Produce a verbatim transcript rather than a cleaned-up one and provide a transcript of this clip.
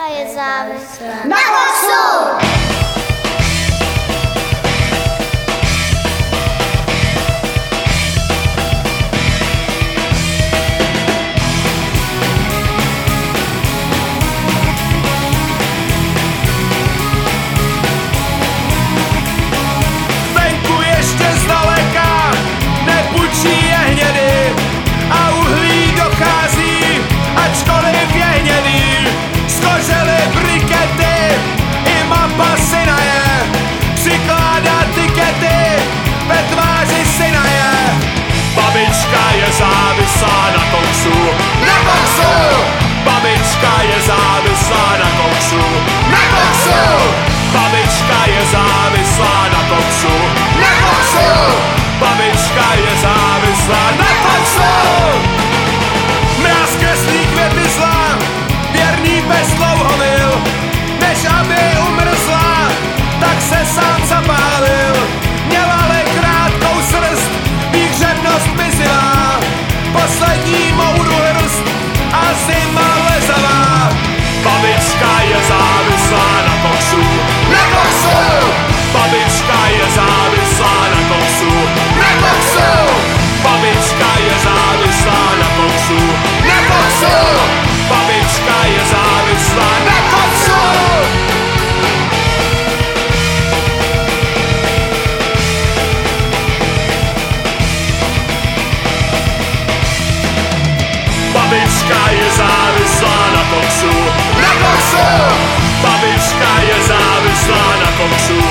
je závislá na koksu! Babička je závislá na koksu, na koksu! Babička je závislá na koksu, na koksu! Babička je závislá na koksu, na koksu! Babička je závislá na koksu! Mráz kreslí květy zla, věrný pes dlouho mil, než aby umrzla, tak se sám zapálil. Měla ale krátkou srst, výhřevnost mizivá, poslední moudru hrst a zima lezavá. Babička je závislá na koksu, na koksu! Babička je závislá na koksu, na koksu! Babička je závislá na koksu, na koksu! Babička je závislá na koksu! Babička je závislá na koksu, na koksu! Babička je závislá na koksu,